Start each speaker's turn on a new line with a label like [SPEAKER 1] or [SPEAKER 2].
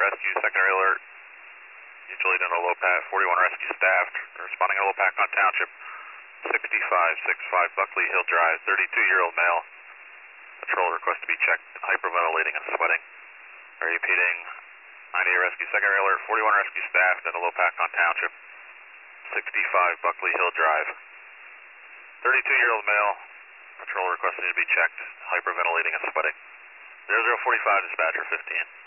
[SPEAKER 1] rescue, secondary alert. Mutual aid in a low pack, 41 rescue staff, responding to low pack on Township, 6565 Buckley Hill Drive, 32-year-old male. Patrol request to be checked, hyperventilating and sweating. Repeating, 98 rescue, secondary alert, 41 rescue staff, in a low pack on Township, 65 Buckley Hill Drive. 32-year-old male, patrol requesting to be checked, hyperventilating and sweating. 0045 dispatcher 15.